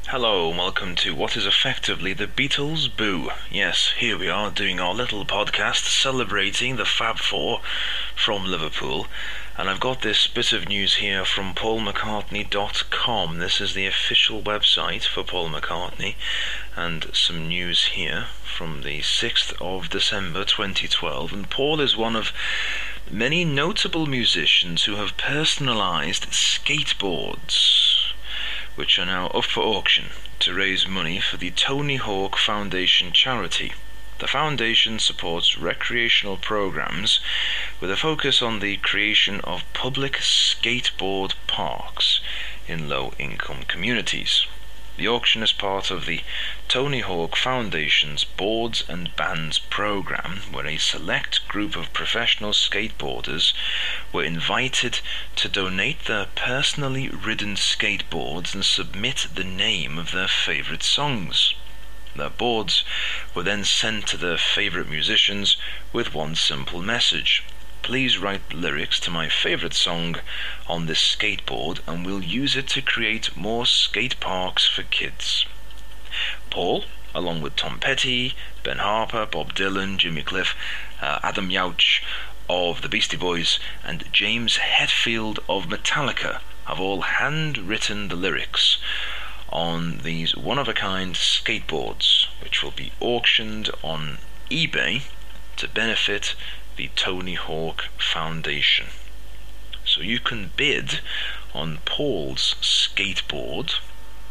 Hello and welcome to what is effectively the Beatles Boo. Yes, here we are doing our little podcast celebrating the Fab Four from Liverpool. And I've got this bit of news here from paulmccartney.com. This is the official website for Paul McCartney. And some news here from the 6th of December 2012. And Paul is one of many notable musicians who have personalised skateboards, which are now up for auction to raise money for the Tony Hawk Foundation charity. The foundation supports recreational programs with a focus on the creation of public skateboard parks in low-income communities. The auction is part of the Tony Hawk Foundation's Boards and Bands program, where a select group of professional skateboarders were invited to donate their personally ridden skateboards and submit the name of their favourite songs. Their boards were then sent to their favourite musicians with one simple message: please write lyrics to my favourite song on this skateboard and we'll use it to create more skate parks for kids. Paul, along with Tom Petty, Ben Harper, Bob Dylan, Jimmy Cliff, Adam Yauch of the Beastie Boys and James Hetfield of Metallica have all handwritten the lyrics on these one-of-a-kind skateboards, which will be auctioned on eBay to benefit the Tony Hawk Foundation. So you can bid on Paul's skateboard.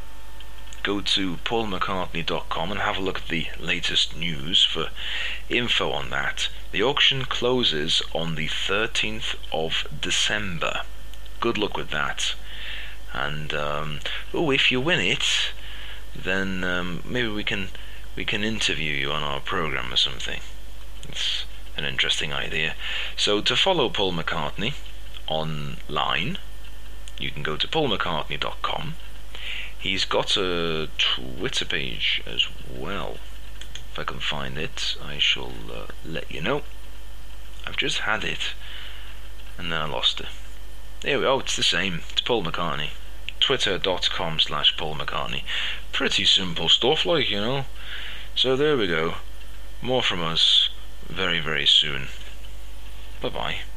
Go to paulmccartney.com and have a look at the latest news for info on that. The auction closes on the 13th of December. Good luck with that. And if you win it, then maybe we can interview you on our program or something. It's an interesting idea. So to follow Paul McCartney online, you can go to paulmccartney.com. He's got a Twitter page as well. If I can find it, I shall let you know. I've just had it and then I lost it. There we go, it's the same. It's Paul McCartney. Twitter.com/Paul McCartney. Pretty simple stuff, like, you know. So there we go. More from us very, very soon. Bye-bye.